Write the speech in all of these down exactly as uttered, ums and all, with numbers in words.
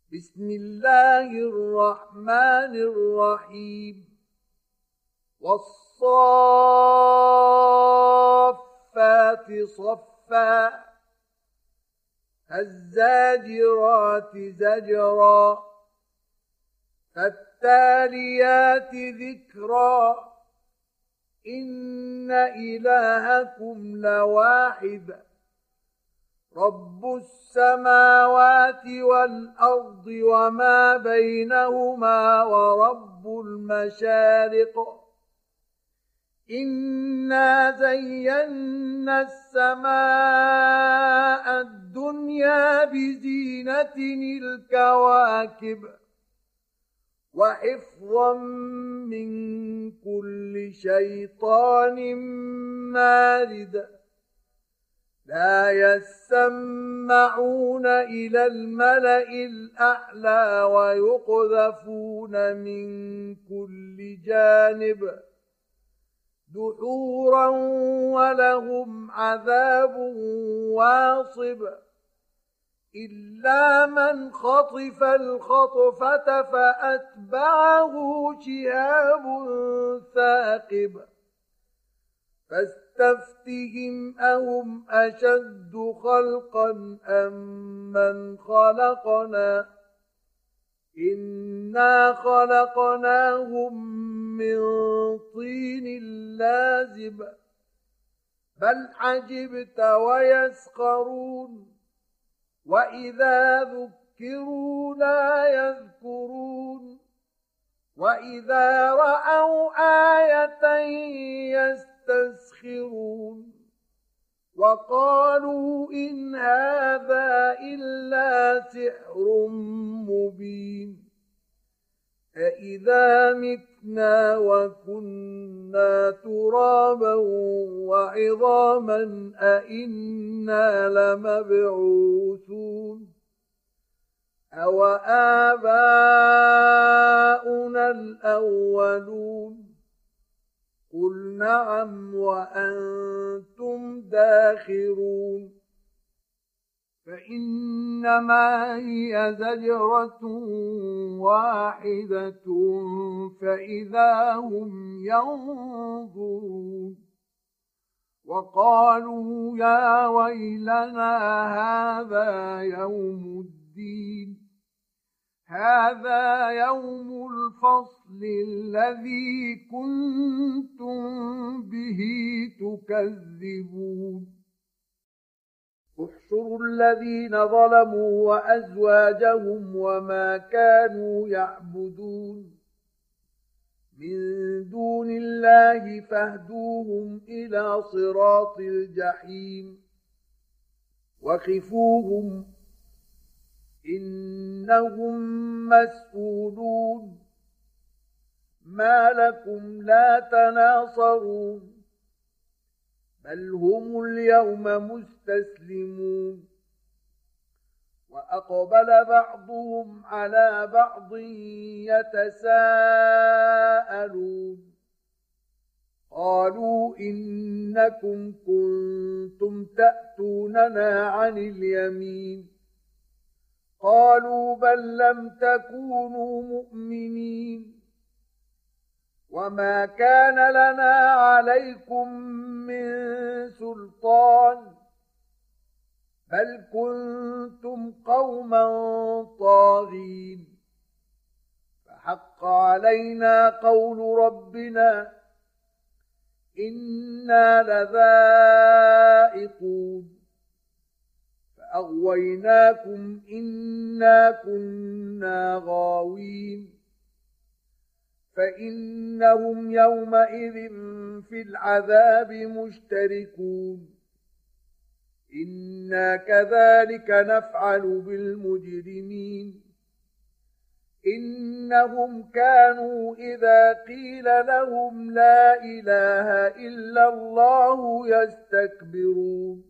بسم الله الرحمن الرحيم والصافات صفا الزاجرات زجرا فالتاليات ذكرا إن إلهكم لواحد رب السماوات والأرض وما بينهما ورب المشارق إنا زينا السماء الدنيا بزينة الكواكب وحفظا من كل شيطان مارد لا يسمعون إلى الملأ الأعلى ويقذفون من كل جانب دحورا ولهم عذاب واصب إلا من خطف الخطفة فأتبعه شهاب ثاقب فاستفتهم أهم أشد خلقا أم من خلقنا إنا خلقناهم من طين لازب بل عجبت ويسخرون وإذا ذكروا لا يذكرون وإذا رأوا آية يستسخرون وقالوا إن هذا إلا سحر مبين أإذا متنا وكنا ترابا وعظاما أإنا لمبعوثون أو آباؤنا الأولون قل نعم وأنتم داخرون فإنما هي زجرة واحدة فإذا هم ينظرون وقالوا يا ويلنا هذا يوم الدين هذا يوم الفصل الذي كنتم به تكذبون احشروا الذين ظلموا وأزواجهم وما كانوا يعبدون من دون الله فاهدوهم إلى صراط الجحيم وخفوهم إنهم مسؤولون ما لكم لا تناصرون بل هم اليوم مستسلمون وأقبل بعضهم على بعض يتساءلون قالوا إنكم كنتم تأتوننا عن اليمين قالوا بل لم تكونوا مؤمنين وما كان لنا عليكم من سلطان بل كنتم قوما طاغين فحق علينا قول ربنا إنا لذائقون فأغويناكم إنا كنا غاوين فإنهم يومئذ في العذاب مشتركون إنا كذلك نفعل بالمجرمين إنهم كانوا إذا قيل لهم لا إله إلا الله يستكبرون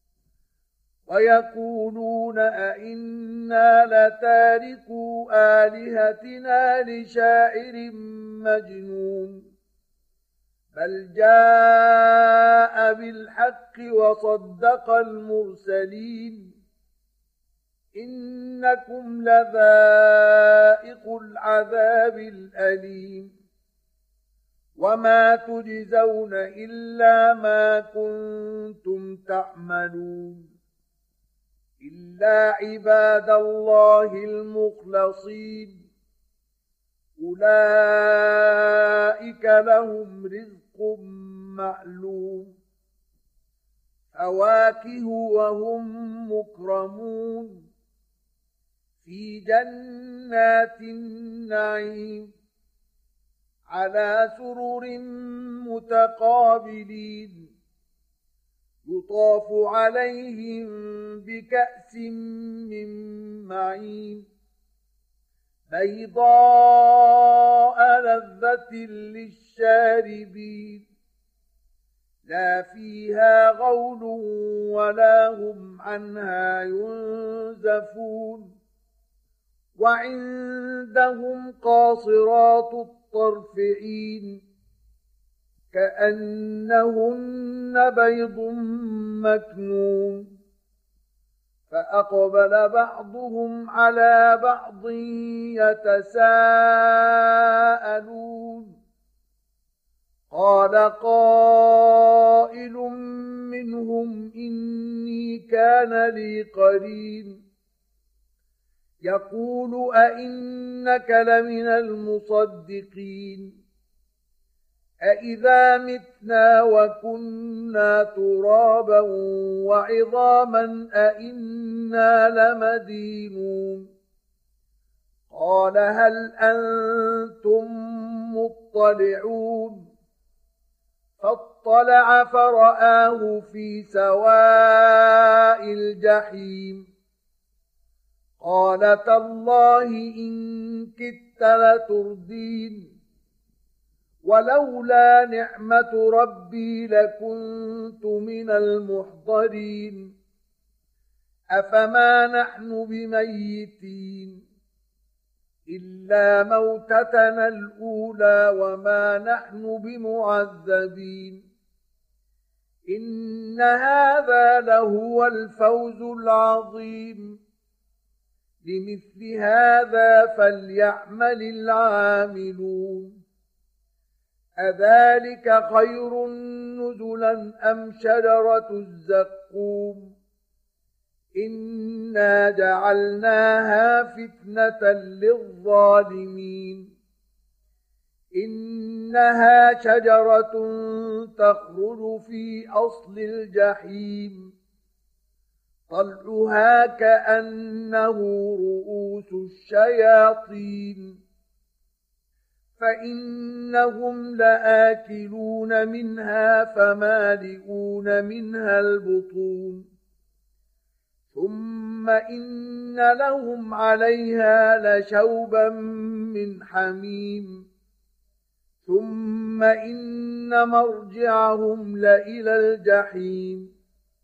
ويقولون أئنا لتاركو آلهتنا لشاعر مجنون بل جاء بالحق وصدق المرسلين إن إنكم لذائق العذاب الأليم وما تجزون إلا ما كنتم تعملون إلا عباد الله المخلصين أولئك لهم رزق معلوم فواكه وهم مكرمون في جنات النعيم على سرر متقابلين يطاف عليهم بكأس من معين بيضاء لذة للشاربين لا فيها غول ولا هم عنها ينزفون وعندهم قاصرات الطرف عين كأنهن بيض مكنون فأقبل بعضهم على بعض يتساءلون قال قائل منهم إني كان لي قرين يقول أئنك لمن المصدقين أئذا متنا وكنا ترابا وعظاما أئنا لمدينون قال هل أنتم مطلعون فاطلع فرآه في سواء الجحيم قال تالله إن كدت لتردين ولولا نعمة ربي لكنت من المحضرين أفما نحن بميتين إلا موتتنا الأولى وما نحن بمعذبين إن هذا لهو الفوز العظيم لمثل هذا فليعمل العاملون أذلك خير نزلا أم شجرة الزقوم إنا جعلناها فتنة للظالمين إنها شجرة تخرج في أصل الجحيم طلعها كأنه رؤوس الشياطين فإنهم لآكلون منها فمالئون منها البطون ثم إن لهم عليها لشوبا من حميم ثم إن مرجعهم لإلى الجحيم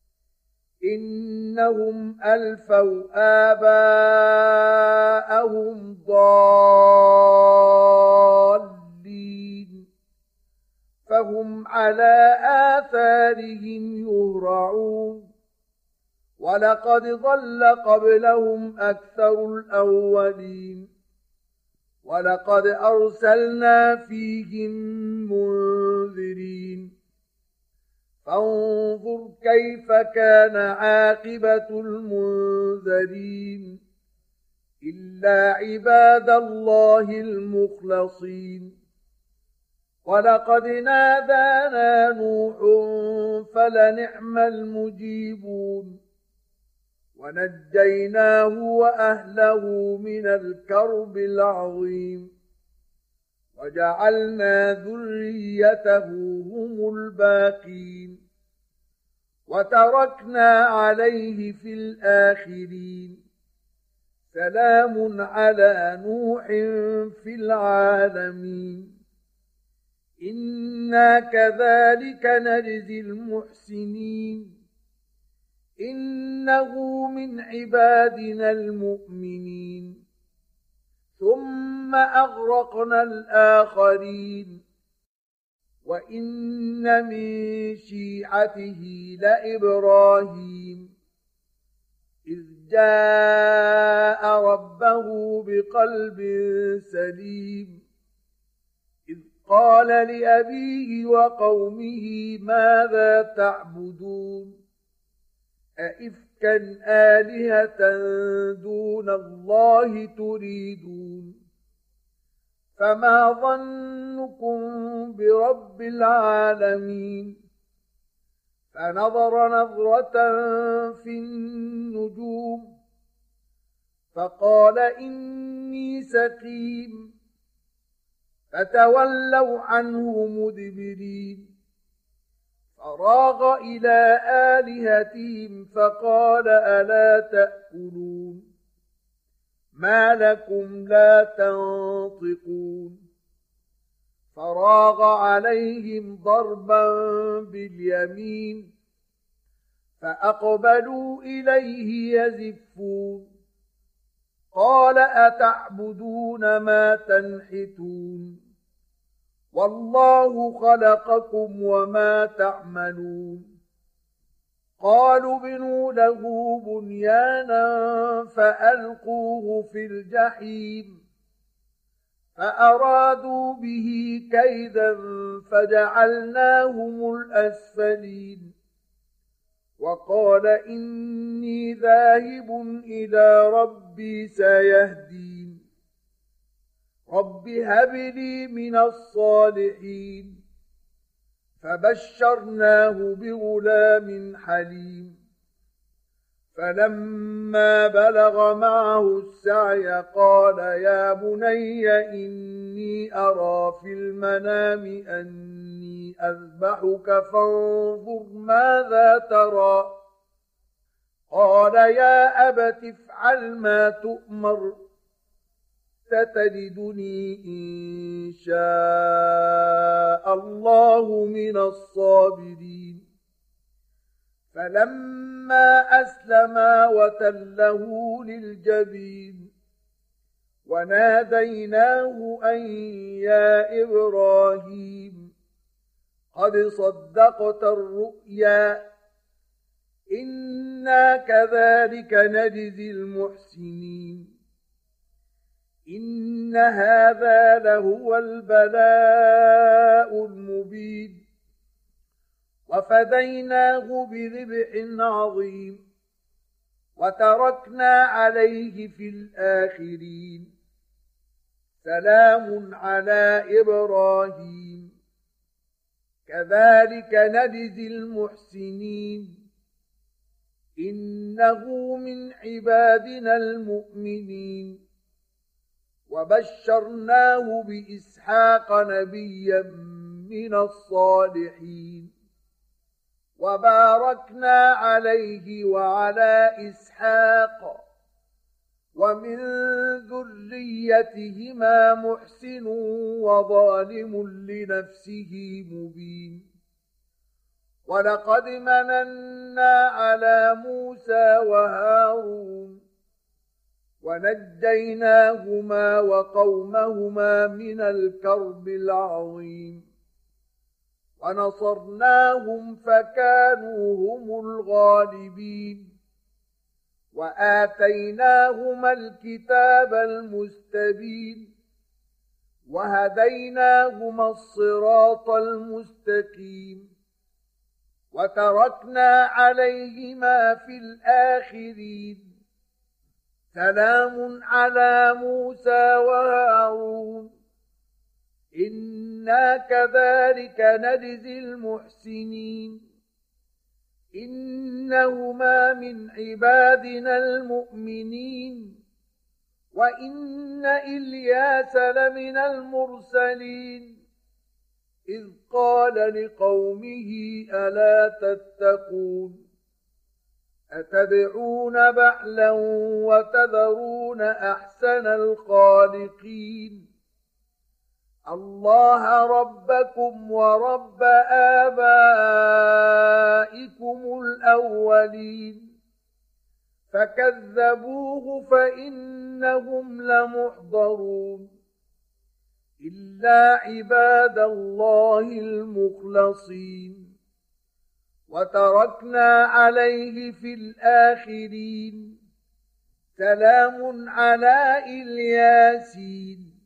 إنهم ألفوا آباءهم ضالين فهم على آثارهم يهرعون ولقد ضل قبلهم أكثر الأولين ولقد أرسلنا فيهم منذرين فانظر كيف كان عاقبة المنذرين إلا عباد الله المخلصين ولقد نادانا نوح فلنعم المجيبون ونجيناه وأهله من الكرب العظيم وجعلنا ذريته هم الباقين وتركنا عليه في الآخرين سلام على نوح في العالمين إنا كذلك نجزي المحسنين إنه من عبادنا المؤمنين ثم أغرقنا الآخرين وإن من شيعته لإبراهيم إذ جاء له بقلب سليم إذ قال لأبيه وقومه ماذا تعبدون أئفكا آلهة دون الله تريدون فما ظنكم برب العالمين فنظر نظرة في النجوم فقال إني سقيم فتولوا عنه مدبرين فراغ إلى آلهتهم فقال ألا تأكلون ما لكم لا تنطقون فراغ عليهم ضربا باليمين فأقبلوا إليه يزفون قال أتعبدون ما تنحتون والله خلقكم وما تعملون قالوا بنوا له بنيانا فألقوه في الجحيم فأرادوا به كيدا فجعلناهم الأسفلين وقال إني ذاهب إلى ربي سيهدين رب هب لي من الصالحين فبشرناه بغلام حليم فلما بلغ معه السعي قال يا بني إني أرى في المنام أني أذبحك فانظر ماذا ترى قال يا أبت افعل ما تؤمر ستجدني إن شاء الله من الصابرين فلما أسلما وتله للجبين وناديناه أن يا إبراهيم قد صدقت الرؤيا إنا كذلك نجزي المحسنين إن هذا لهو البلاء المبين وفديناه بذبح عظيم وتركنا عليه في الآخرين سلام على إبراهيم كذلك نجزي المحسنين إنه من عبادنا المؤمنين وبشرناه بإسحاق نبيا من الصالحين وباركنا عليه وعلى إسحاق ومن ذريتهما محسن وظالم لنفسه مبين ولقد مننا على موسى وهارون ونجيناهما وقومهما من الكرب العظيم ونصرناهم فكانوا هم الغالبين وآتيناهما الكتاب المستبين وهديناهما الصراط المستقيم وتركنا عليهما في الآخرين سلام على موسى وهارون إنا كذلك نجزي المحسنين إنهما من عبادنا المؤمنين وإن إلياس لمن المرسلين إذ قال لقومه ألا تتقون أتدعون بعلا وتذرون أحسن الخالقين الله ربكم ورب آبائكم الأولين فكذبوه فإنهم لمحضرون إلا عباد الله المخلصين وتركنا عليه في الآخرين سلام على الياسين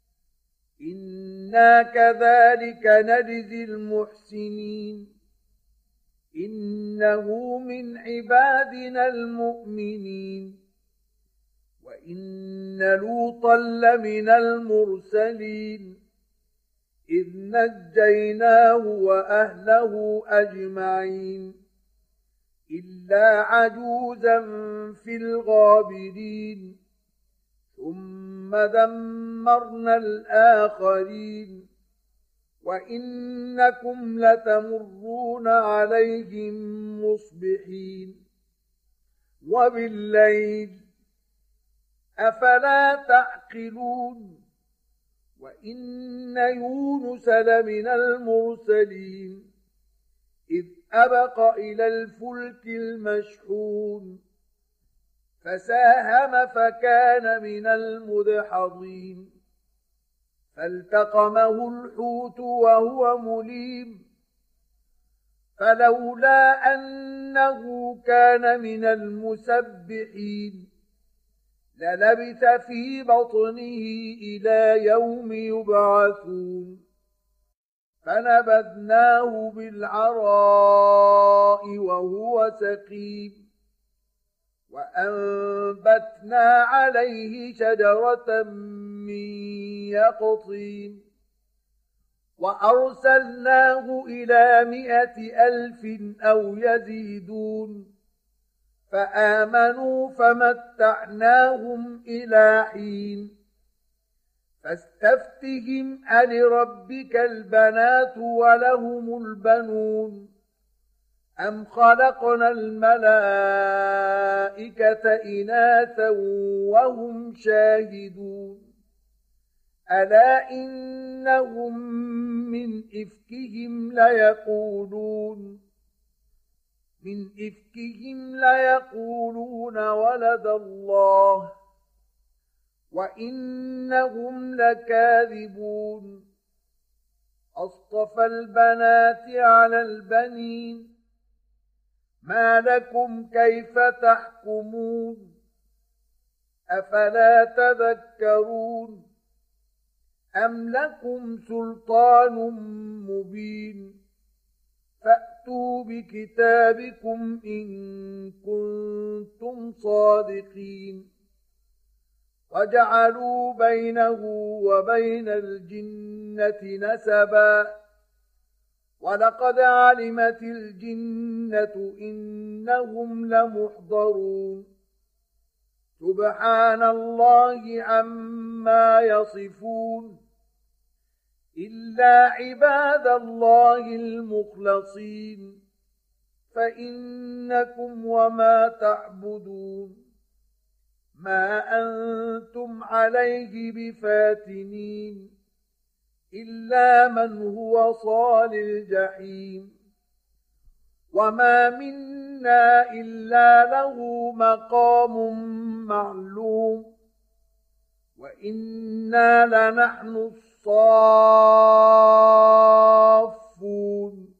إنا كذلك نجزي المحسنين إنه من عبادنا المؤمنين وإن لوطا لمن المرسلين إذ نجيناه وأهله أجمعين إلا عجوزا في الغابرين ثم دمرنا الآخرين وإنكم لتمرون عليهم مصبحين وبالليل أفلا تعقلون وإن يونس لمن المرسلين إذ أبق إلى الفلك المشحون فساهم فكان من المدحضين فالتقمه الحوت وهو مليم فلولا أنه كان من المسبحين للبث في بطنه إلى يوم يبعثون فنبذناه بالعراء وهو سقيم وأنبتنا عليه شجرة من يقطين وأرسلناه إلى مائة ألف أو يزيدون فآمنوا فمتعناهم إلى حين فاستفتهم ألربك البنات ولهم البنون أم خلقنا الملائكة إناثا وهم شاهدون ألا إنهم من إفكهم ليقولون من إفكهم ليقولون ولد الله وإنهم لكاذبون أصطفى البنات على البنين ما لكم كيف تحكمون أفلا تذكرون أم لكم سلطان مبين فأتوا بكتابكم إن كنتم صادقين وجعلوا بينه وبين الجنة نسبا ولقد علمت الجنة إنهم لمحضرون سبحان الله عما يصفون إلا عباد الله المخلصين فإنكم وما تعبدون ما أنتم عليه بفاتنين إلا من هو صال الجحيم وما منا إلا له مقام معلوم وإنا لنحن الصافون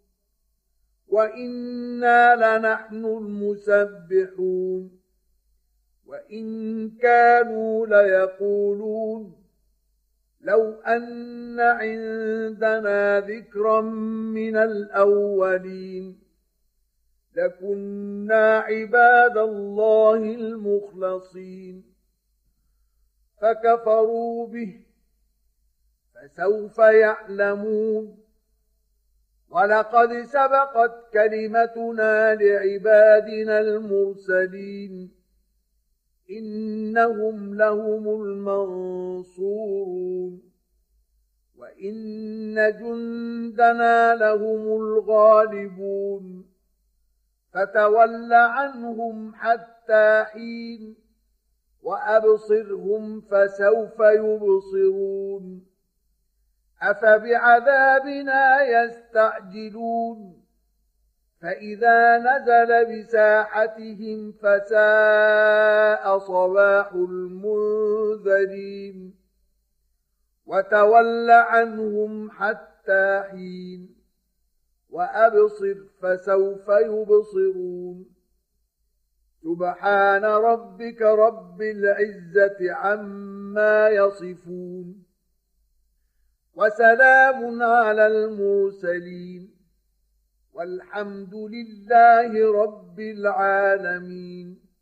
وإنا لنحن المسبحون وإن كانوا ليقولون لو أن عندنا ذكرا من الأولين لكنا عباد الله المخلصين فكفروا به فسوف يعلمون ولقد سبقت كلمتنا لعبادنا المرسلين إنهم لهم المنصورون وإن جندنا لهم الغالبون فتول عنهم حتى حين وأبصرهم فسوف يبصرون أفبعذابنا يستعجلون فإذا نزل بساحتهم فساء صباح المنذرين وتول عنهم حتى حين وأبصر فسوف يبصرون سبحان ربك رب العزة عما يصفون وسلام على المرسلين والحمد لله رب العالمين.